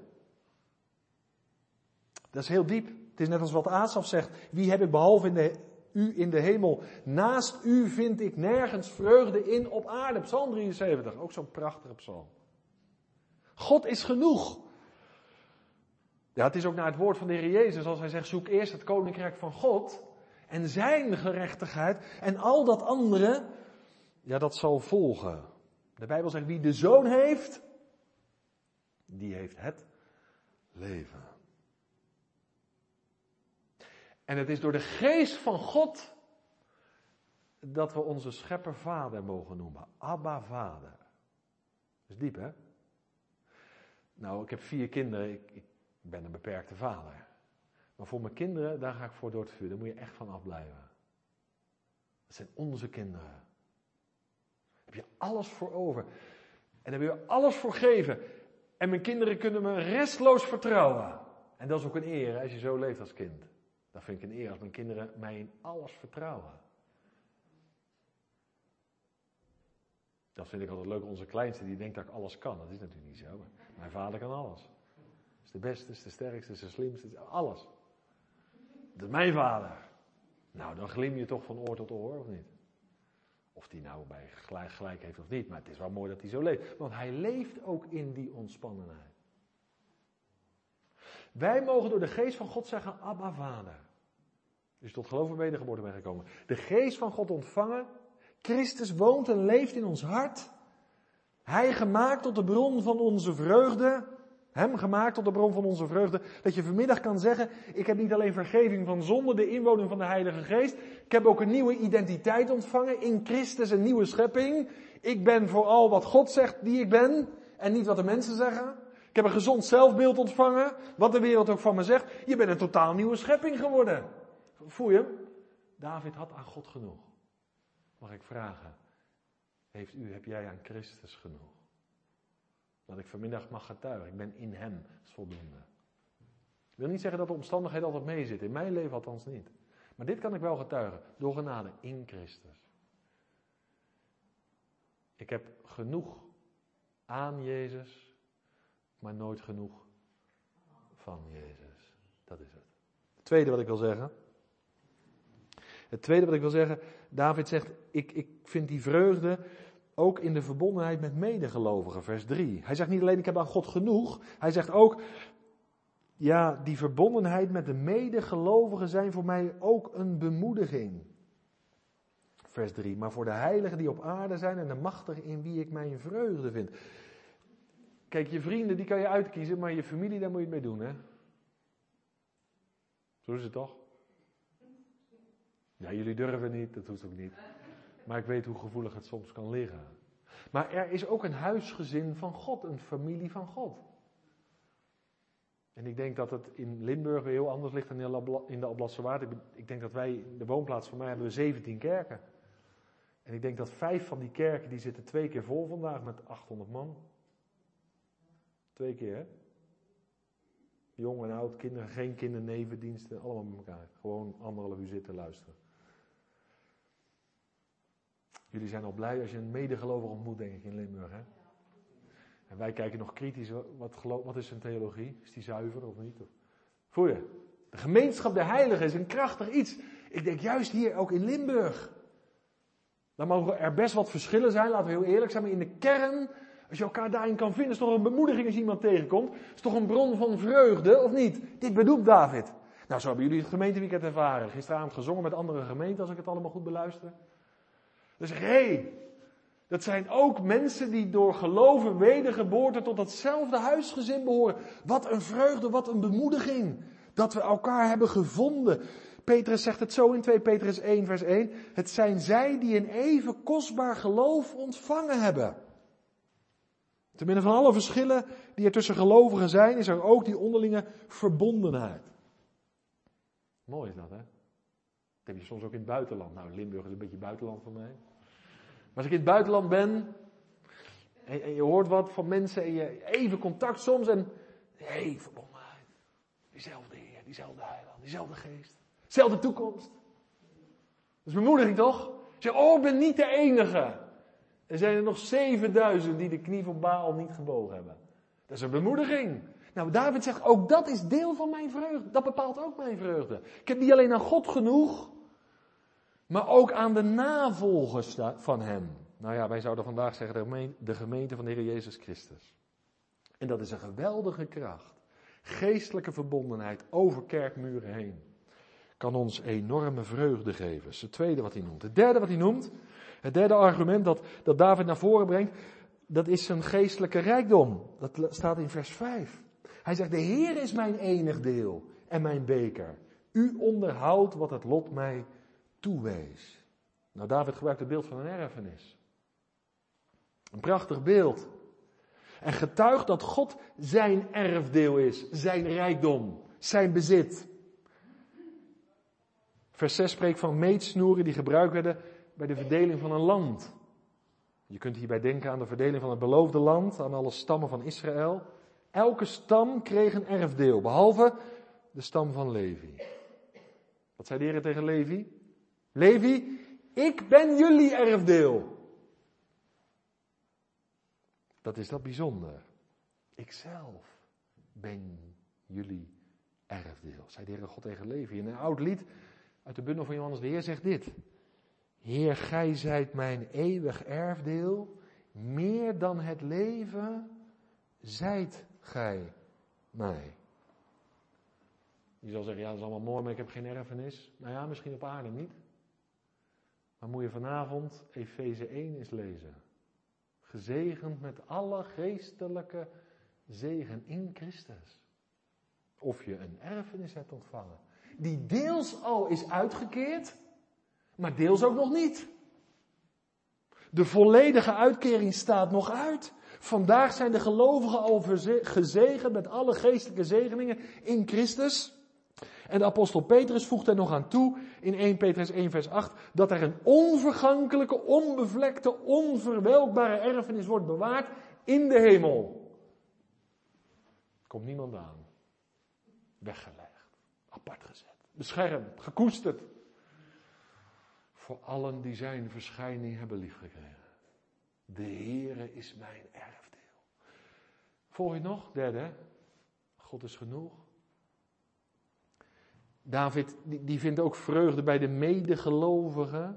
Dat is heel diep. Het is net als wat Asaf zegt. Wie heb ik behalve u in de hemel? Naast u vind ik nergens vreugde in op aarde. Psalm 73. Ook zo'n prachtige psalm. God is genoeg. Ja, het is ook naar het woord van de Heer Jezus. Als hij zegt, zoek eerst het koninkrijk van God. En zijn gerechtigheid. En al dat andere. Ja, dat zal volgen. De Bijbel zegt, wie de Zoon heeft. Die heeft het leven. En het is door de geest van God. Dat we onze schepper vader mogen noemen. Abba vader. Dat is diep, hè? Nou, ik heb 4 kinderen. Ik ben een beperkte vader. Maar voor mijn kinderen, daar ga ik voor door het vuur. Daar moet je echt van afblijven. Dat zijn onze kinderen. Daar heb je alles voor over. En daar wil je alles voor geven. En mijn kinderen kunnen me restloos vertrouwen. En dat is ook een eer als je zo leeft als kind. Dat vind ik een eer als mijn kinderen mij in alles vertrouwen. Dat vind ik altijd leuk. Onze kleinste die denkt dat ik alles kan. Dat is natuurlijk niet zo. Mijn vader kan alles. Is de beste, is de sterkste, is de slimste, is alles. Dat is mijn vader. Nou, dan glim je toch van oor tot oor, of niet? Of die nou bij gelijk heeft of niet. Maar het is wel mooi dat hij zo leeft. Want hij leeft ook in die ontspannenheid. Wij mogen door de geest van God zeggen, Abba vader. Dus tot geloof en wedergeboorte ben gekomen. De geest van God ontvangen. Christus woont en leeft in ons hart. Hij gemaakt tot de bron van onze vreugde. Hem gemaakt tot de bron van onze vreugde. Dat je vanmiddag kan zeggen, ik heb niet alleen vergeving van zonde, de inwoning van de Heilige Geest. Ik heb ook een nieuwe identiteit ontvangen. In Christus een nieuwe schepping. Ik ben vooral wat God zegt die ik ben. En niet wat de mensen zeggen. Ik heb een gezond zelfbeeld ontvangen. Wat de wereld ook van me zegt. Je bent een totaal nieuwe schepping geworden. Voel je hem? David had aan God genoeg. mag ik vragen, heb jij aan Christus genoeg? Dat ik vanmiddag mag getuigen, ik ben in hem, dat is voldoende. Ik wil niet zeggen dat de omstandigheden altijd meezitten, in mijn leven althans niet. Maar dit kan ik wel getuigen, door genade, in Christus. Ik heb genoeg aan Jezus, maar nooit genoeg van Jezus. Dat is het. Het tweede wat ik wil zeggen, David zegt, ik vind die vreugde ook in de verbondenheid met medegelovigen, vers 3. Hij zegt niet alleen, ik heb aan God genoeg, hij zegt ook, ja, die verbondenheid met de medegelovigen zijn voor mij ook een bemoediging. Vers 3, maar voor de heiligen die op aarde zijn en de machtigen in wie ik mijn vreugde vind. Kijk, je vrienden die kan je uitkiezen, maar je familie, daar moet je het mee doen, hè? Zo is het toch? Ja, jullie durven niet, dat hoeft ook niet. Maar ik weet hoe gevoelig het soms kan liggen. Maar er is ook een huisgezin van God, een familie van God. En ik denk dat het in Limburg weer heel anders ligt dan in de Alblasserwaard. Ik denk dat wij, de woonplaats van mij, hebben we 17 kerken. En ik denk dat 5 van die kerken, die zitten 2 keer vol vandaag met 800 man. 2 keer, hè? Jong en oud, kinderen, geen kindernevendiensten, allemaal met elkaar. Gewoon 1,5 uur zitten luisteren. Jullie zijn al blij als je een medegelovige ontmoet, denk ik, in Limburg, hè? En wij kijken nog kritisch, wat is zijn theologie? Is die zuiver of niet? Voel je? De gemeenschap der heiligen is een krachtig iets. Ik denk juist hier, ook in Limburg. Dan mogen er best wat verschillen zijn, laten we heel eerlijk zijn. Maar in de kern, als je elkaar daarin kan vinden, is toch een bemoediging als je iemand tegenkomt. Is toch een bron van vreugde, of niet? Dit bedoelt David. Nou, zo hebben jullie het gemeenteweekend ervaren. Gisteravond gezongen met andere gemeenten, als ik het allemaal goed beluister. Dan zeg je, dat zijn ook mensen die door geloof en wedergeboorte tot datzelfde huisgezin behoren. Wat een vreugde, wat een bemoediging. Dat we elkaar hebben gevonden. Petrus zegt het zo in 2 Petrus 1 vers 1. Het zijn zij die een even kostbaar geloof ontvangen hebben. Te midden van alle verschillen die er tussen gelovigen zijn, is er ook die onderlinge verbondenheid. Mooi is dat, hè? Dat heb je soms ook in het buitenland. Nou, Limburg is een beetje buitenland voor mij. Maar als ik in het buitenland ben, en je hoort wat van mensen, en je even contact soms, en verbondenheid. Diezelfde Heer, diezelfde Heiland, diezelfde Geest. Dezelfde toekomst. Dat is bemoediging toch? Zeg, ik ben niet de enige. Er zijn er nog 7000 die de knie van Baal niet gebogen hebben. Dat is een bemoediging. Nou, David zegt, ook dat is deel van mijn vreugde. Dat bepaalt ook mijn vreugde. Ik heb niet alleen aan God genoeg, maar ook aan de navolgers van hem. Nou ja, wij zouden vandaag zeggen de gemeente van de Heer Jezus Christus. En dat is een geweldige kracht. Geestelijke verbondenheid over kerkmuren heen. Kan ons enorme vreugde geven. Dat is het tweede wat hij noemt. Het derde wat hij noemt, het derde argument dat David naar voren brengt, dat is zijn geestelijke rijkdom. Dat staat in vers 5. Hij zegt, de Heer is mijn enig deel en mijn beker. U onderhoudt wat het lot mij toewees. Nou, David gebruikt het beeld van een erfenis. Een prachtig beeld. En getuigt dat God zijn erfdeel is, zijn rijkdom, zijn bezit. Vers 6 spreekt van meetsnoeren die gebruikt werden bij de verdeling van een land. Je kunt hierbij denken aan de verdeling van het beloofde land, aan alle stammen van Israël. Elke stam kreeg een erfdeel, behalve de stam van Levi. Wat zei de Heer tegen Levi? Levi, ik ben jullie erfdeel. Dat is dat bijzonder. Ikzelf ben jullie erfdeel, zei de Heere God tegen Levi. In een oud lied uit de bundel van Johannes de Heer zegt dit. Heer, gij zijt mijn eeuwig erfdeel, meer dan het leven zijt gij mij. Je zal zeggen, ja, dat is allemaal mooi, maar ik heb geen erfenis. Nou ja, misschien op aarde niet. Maar moet je vanavond Efeze 1 eens lezen. Gezegend met alle geestelijke zegen in Christus. Of je een erfenis hebt ontvangen. Die deels al is uitgekeerd, maar deels ook nog niet. De volledige uitkering staat nog uit. Vandaag zijn de gelovigen al gezegend met alle geestelijke zegeningen in Christus. En de apostel Petrus voegt er nog aan toe, in 1 Petrus 1 vers 8, dat er een onvergankelijke, onbevlekte, onverwelkbare erfenis wordt bewaard in de hemel. Komt niemand aan. Weggelegd, apart gezet, beschermd, gekoesterd. Voor allen die zijn verschijning hebben liefgekregen. De Heere is mijn erfdeel. Volg je het nog? Derde, God is genoeg. David, die vindt ook vreugde bij de medegelovigen.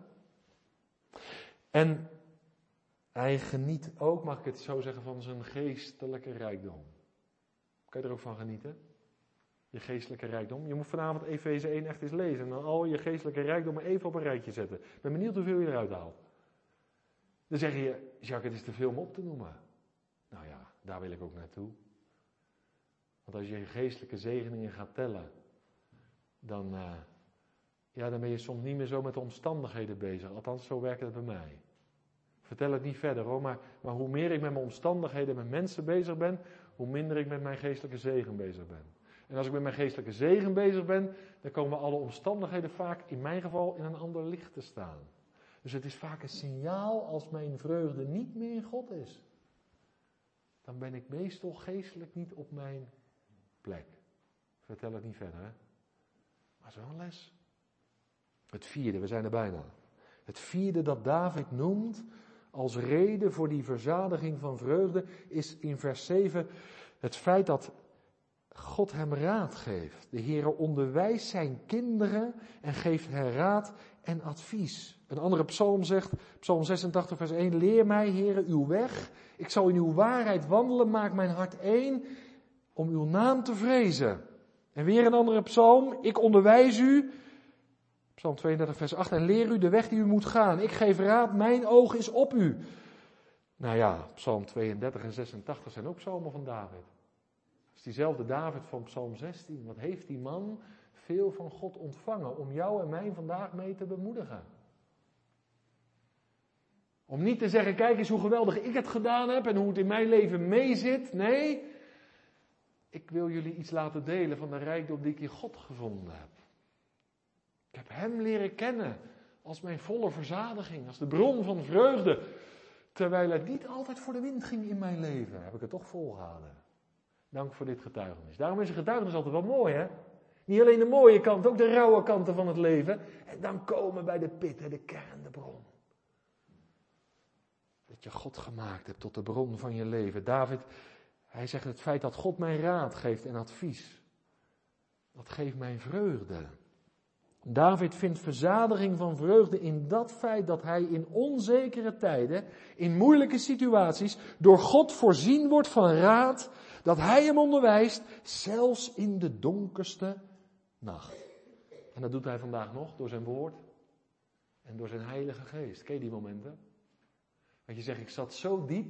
En hij geniet ook, mag ik het zo zeggen, van zijn geestelijke rijkdom. Kan je er ook van genieten? Je geestelijke rijkdom. Je moet vanavond Efeze 1 echt eens lezen. En dan al je geestelijke rijkdom maar even op een rijtje zetten. Ik ben benieuwd hoeveel je eruit haalt. Dan zeg je, Jacques, het is te veel om op te noemen. Nou ja, daar wil ik ook naartoe. Want als je je geestelijke zegeningen gaat tellen, dan ben je soms niet meer zo met de omstandigheden bezig. Althans, zo werkt het bij mij. Vertel het niet verder hoor, maar hoe meer ik met mijn omstandigheden, met mensen bezig ben, hoe minder ik met mijn geestelijke zegen bezig ben. En als ik met mijn geestelijke zegen bezig ben, dan komen alle omstandigheden vaak, in mijn geval, in een ander licht te staan. Dus het is vaak een signaal als mijn vreugde niet meer in God is. Dan ben ik meestal geestelijk niet op mijn plek. Vertel het niet verder, hè. Maar zo'n les. Het vierde, we zijn er bijna. Het vierde dat David noemt als reden voor die verzadiging van vreugde is in vers 7 het feit dat God hem raad geeft. De Heere onderwijst zijn kinderen en geeft hen raad en advies. Een andere psalm zegt, psalm 86 vers 1, leer mij, Heere, uw weg. Ik zal in uw waarheid wandelen, maak mijn hart één om uw naam te vrezen. En weer een andere psalm, ik onderwijs u, psalm 32 vers 8, en leer u de weg die u moet gaan. Ik geef raad, mijn oog is op u. Nou ja, psalm 32 en 86 zijn ook psalmen van David. Het is diezelfde David van psalm 16. Wat heeft die man veel van God ontvangen om jou en mij vandaag mee te bemoedigen. Om niet te zeggen, kijk eens hoe geweldig ik het gedaan heb en hoe het in mijn leven meezit. Nee, ik wil jullie iets laten delen van de rijkdom die ik in God gevonden heb. Ik heb hem leren kennen als mijn volle verzadiging, als de bron van vreugde. Terwijl het niet altijd voor de wind ging in mijn leven, heb ik het toch volgehouden. Dank voor dit getuigenis. Daarom is een getuigenis altijd wel mooi, hè? Niet alleen de mooie kant, ook de rauwe kanten van het leven. En dan komen bij de pit, de kern, de bron. Dat je God gemaakt hebt tot de bron van je leven. David, hij zegt het feit dat God mij raad geeft en advies. Dat geeft mij vreugde. David vindt verzadiging van vreugde in dat feit dat hij in onzekere tijden, in moeilijke situaties, door God voorzien wordt van raad, dat hij hem onderwijst, zelfs in de donkerste nacht. En dat doet hij vandaag nog door zijn woord en door zijn Heilige Geest. Ken je die momenten? Dat je zegt, ik zat zo diep.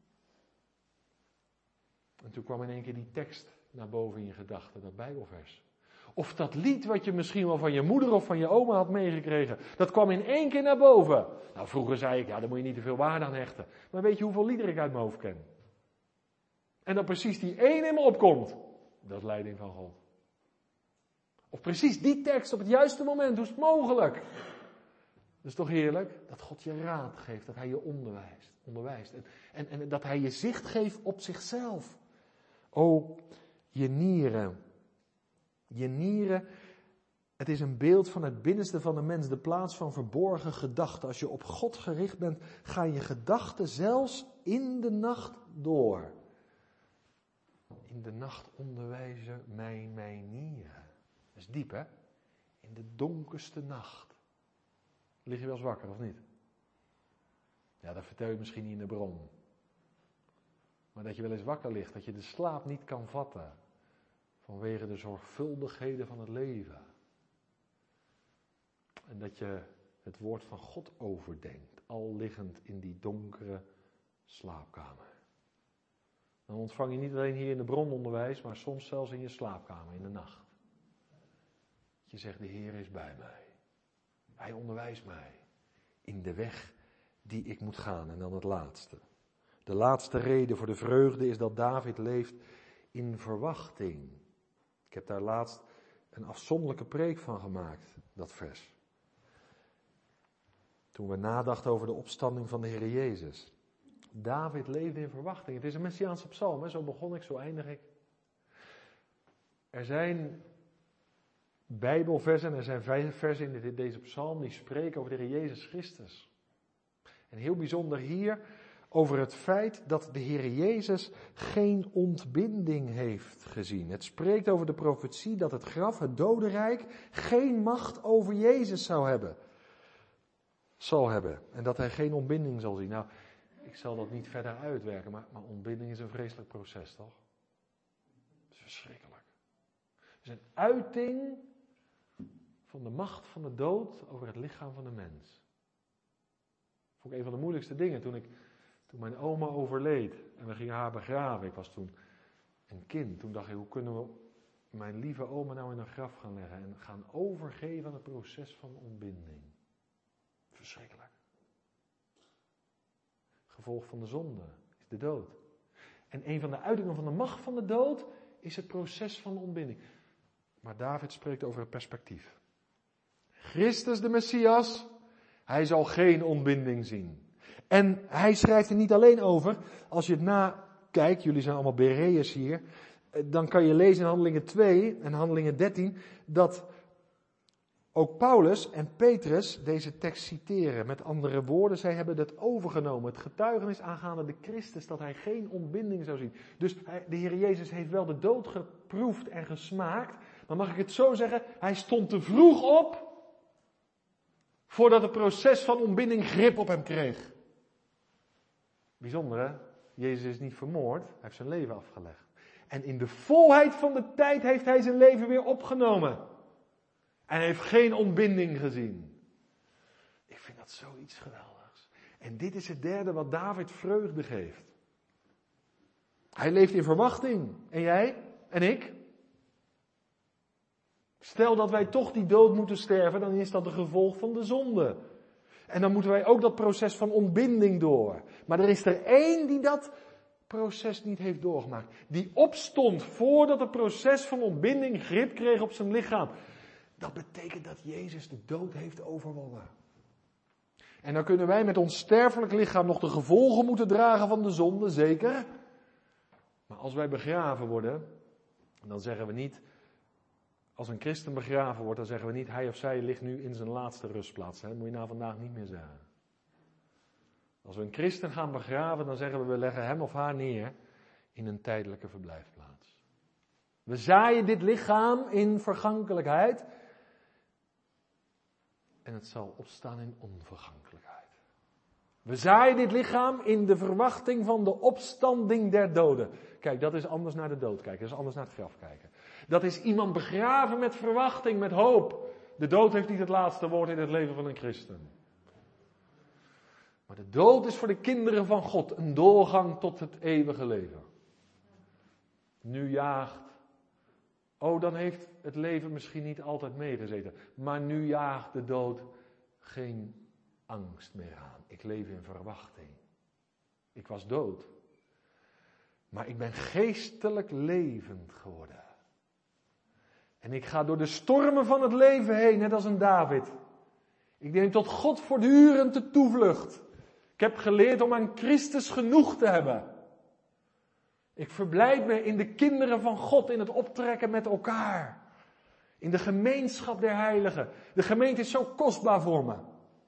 En toen kwam in één keer die tekst naar boven in je gedachten, dat Bijbelvers. Of dat lied wat je misschien wel van je moeder of van je oma had meegekregen. Dat kwam in één keer naar boven. Nou, vroeger zei ik, daar moet je niet te veel waarde aan hechten. Maar weet je hoeveel liederen ik uit mijn hoofd ken? En dat precies die één in me opkomt. Dat is leiding van God. Of precies die tekst op het juiste moment. Hoe is het mogelijk? Dat is toch heerlijk? Dat God je raad geeft. Dat hij je onderwijst. En dat hij je zicht geeft op zichzelf. O, je nieren. Je nieren, het is een beeld van het binnenste van de mens, de plaats van verborgen gedachten. Als je op God gericht bent, gaan je gedachten zelfs in de nacht door. In de nacht onderwijzen mijn nieren. Dat is diep, hè? In de donkerste nacht. Lig je wel eens wakker, of niet? Ja, dat vertel je misschien niet in de bron. Maar dat je wel eens wakker ligt, dat je de slaap niet kan vatten. Vanwege de zorgvuldigheden van het leven. En dat je het woord van God overdenkt, al liggend in die donkere slaapkamer. Dan ontvang je niet alleen hier in de brononderwijs, maar soms zelfs in je slaapkamer in de nacht. Je zegt, de Heer is bij mij. Hij onderwijst mij in de weg die ik moet gaan. En dan het laatste. De laatste reden voor de vreugde is dat David leeft in verwachting. Ik heb daar laatst een afzonderlijke preek van gemaakt, dat vers. Toen we nadachten over de opstanding van de Heer Jezus. David leefde in verwachting. Het is een Messiaanse psalm, hè? Zo begon ik, zo eindig ik. Er zijn Bijbelversen, er zijn versen in deze psalm die spreken over de Heer Jezus Christus. En heel bijzonder hier over het feit dat de Heer Jezus geen ontbinding heeft gezien. Het spreekt over de profetie dat het graf, het dodenrijk, geen macht over Jezus zal hebben. En dat hij geen ontbinding zal zien. Nou, ik zal dat niet verder uitwerken, maar ontbinding is een vreselijk proces, toch? Het is verschrikkelijk. Het is een uiting van de macht van de dood over het lichaam van de mens. Vond ik een van de moeilijkste dingen toen mijn oma overleed en we gingen haar begraven. Ik was toen een kind. Toen dacht ik, hoe kunnen we mijn lieve oma nou in een graf gaan leggen en gaan overgeven aan het proces van ontbinding. Verschrikkelijk. Gevolg van de zonde is de dood. En een van de uitingen van de macht van de dood is het proces van ontbinding. Maar David spreekt over het perspectief. Christus de Messias, hij zal geen ontbinding zien. En hij schrijft er niet alleen over. Als je het nakijkt, jullie zijn allemaal Bereërs hier, dan kan je lezen in Handelingen 2 en Handelingen 13 dat ook Paulus en Petrus deze tekst citeren. Met andere woorden, zij hebben het overgenomen. Het getuigenis aangaande de Christus dat hij geen ontbinding zou zien. Dus de Heer Jezus heeft wel de dood geproefd en gesmaakt. Maar mag ik het zo zeggen, hij stond te vroeg op voordat het proces van ontbinding grip op hem kreeg. Bijzonder hè? Jezus is niet vermoord, hij heeft zijn leven afgelegd. En in de volheid van de tijd heeft hij zijn leven weer opgenomen. En hij heeft geen ontbinding gezien. Ik vind dat zoiets geweldigs. En dit is het derde wat David vreugde geeft. Hij leeft in verwachting. En jij? En ik? Stel dat wij toch die dood moeten sterven, dan is dat een gevolg van de zonde. En dan moeten wij ook dat proces van ontbinding door. Maar er is er één die dat proces niet heeft doorgemaakt. Die opstond voordat het proces van ontbinding grip kreeg op zijn lichaam. Dat betekent dat Jezus de dood heeft overwonnen. En dan kunnen wij met ons sterfelijk lichaam nog de gevolgen moeten dragen van de zonde, zeker. Maar als wij begraven worden, dan zeggen we niet, als een christen begraven wordt, dan zeggen we niet, hij of zij ligt nu in zijn laatste rustplaats. Dat moet je nou vandaag niet meer zeggen. Als we een christen gaan begraven, dan zeggen we leggen hem of haar neer in een tijdelijke verblijfplaats. We zaaien dit lichaam in vergankelijkheid en het zal opstaan in onvergankelijkheid. We zaaien dit lichaam in de verwachting van de opstanding der doden. Kijk, dat is anders naar de dood kijken, dat is anders naar het graf kijken. Dat is iemand begraven met verwachting, met hoop. De dood heeft niet het laatste woord in het leven van een christen. Maar de dood is voor de kinderen van God een doorgang tot het eeuwige leven. Nu jaagt. Oh, dan heeft het leven misschien niet altijd meegezeten. Maar nu jaagt de dood geen angst meer aan. Ik leef in verwachting. Ik was dood. Maar ik ben geestelijk levend geworden. En ik ga door de stormen van het leven heen, net als een David. Ik neem tot God voortdurend de toevlucht. Ik heb geleerd om aan Christus genoeg te hebben. Ik verblijd me in de kinderen van God, in het optrekken met elkaar. In de gemeenschap der heiligen. De gemeente is zo kostbaar voor me.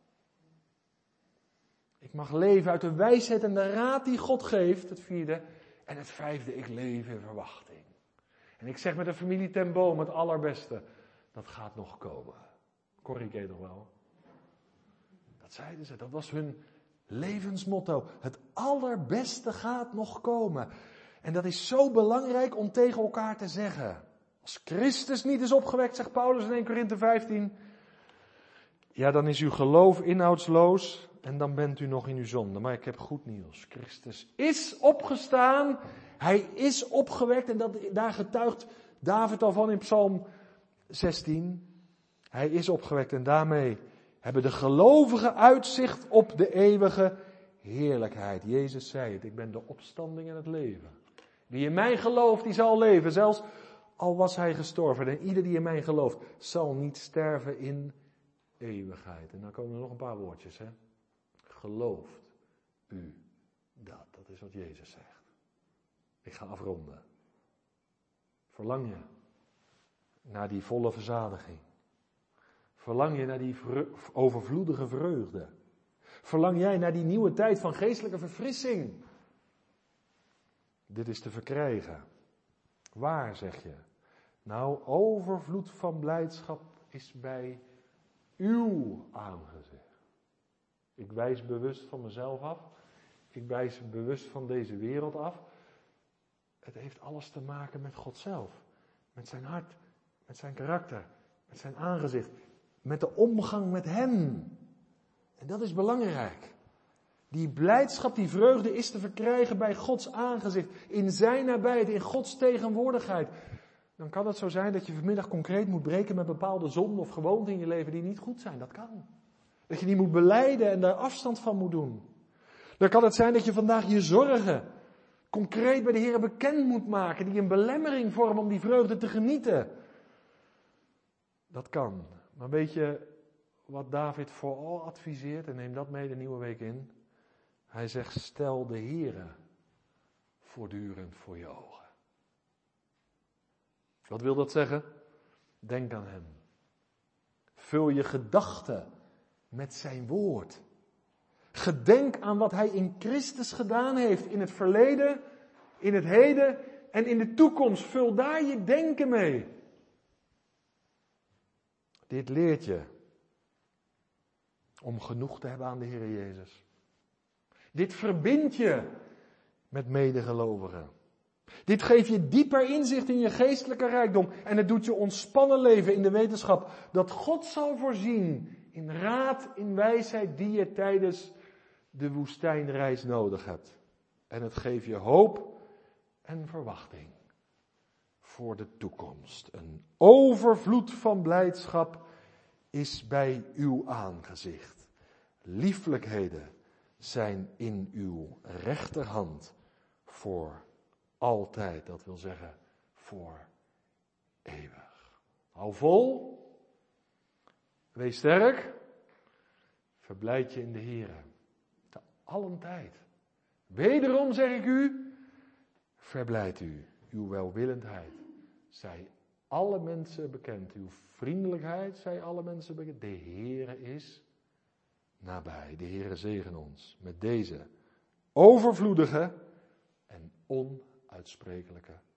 Ik mag leven uit de wijsheid en de raad die God geeft, het vierde. En het vijfde, ik leef in verwachting. En ik zeg met de familie ten Boom het allerbeste, dat gaat nog komen. Corrie nog wel. Dat zeiden ze, dat was hun levensmotto. Het allerbeste gaat nog komen. En dat is zo belangrijk om tegen elkaar te zeggen. Als Christus niet is opgewekt, zegt Paulus in 1 Korinthe 15. Ja, dan is uw geloof inhoudsloos en dan bent u nog in uw zonde. Maar ik heb goed nieuws. Christus is opgestaan. Hij is opgewekt en daar getuigt David al van in Psalm 16. Hij is opgewekt en daarmee hebben de gelovigen uitzicht op de eeuwige heerlijkheid. Jezus zei het, ik ben de opstanding en het leven. Wie in mij gelooft, die zal leven. Zelfs al was hij gestorven. En ieder die in mij gelooft, zal niet sterven in eeuwigheid. En dan komen er nog een paar woordjes. Hè? Gelooft u dat? Dat is wat Jezus zegt. Ik ga afronden. Verlang je naar die volle verzadiging? Verlang je naar die overvloedige vreugde? Verlang jij naar die nieuwe tijd van geestelijke verfrissing? Dit is te verkrijgen. Waar, zeg je? Nou, overvloed van blijdschap is bij uw aangezicht. Ik wijs bewust van mezelf af. Ik wijs bewust van deze wereld af. Het heeft alles te maken met God zelf. Met zijn hart, met zijn karakter, met zijn aangezicht. Met de omgang met hem. En dat is belangrijk. Die blijdschap, die vreugde is te verkrijgen bij Gods aangezicht. In zijn nabijheid, in Gods tegenwoordigheid. Dan kan het zo zijn dat je vanmiddag concreet moet breken met bepaalde zonden of gewoonten in je leven die niet goed zijn. Dat kan. Dat je die moet belijden en daar afstand van moet doen. Dan kan het zijn dat je vandaag je zorgen concreet bij de Heer bekend moet maken. Die een belemmering vormen om die vreugde te genieten. Dat kan. Maar weet je wat David vooral adviseert? En neem dat mee de nieuwe week in. Hij zegt, stel de Heere voortdurend voor je ogen. Wat wil dat zeggen? Denk aan hem. Vul je gedachten met zijn woord. Gedenk aan wat hij in Christus gedaan heeft. In het verleden, in het heden en in de toekomst. Vul daar je denken mee. Dit leert je om genoeg te hebben aan de Heer Jezus. Dit verbindt je met medegelovigen. Dit geeft je dieper inzicht in je geestelijke rijkdom. En het doet je ontspannen leven in de wetenschap dat God zal voorzien in raad, in wijsheid die je tijdens de woestijnreis nodig hebt. En het geeft je hoop en verwachting voor de toekomst. Een overvloed van blijdschap is bij uw aangezicht. Lieflijkheden zijn in uw rechterhand voor altijd. Dat wil zeggen voor eeuwig. Hou vol. Wees sterk. Verblijd je in de Here. Te allen tijd. Wederom zeg ik u, verblijd u. Uw welwillendheid zij alle mensen bekend. Uw vriendelijkheid zij alle mensen bekend. De Heere is nabij. De Heere zegen ons met deze overvloedige en onuitsprekelijke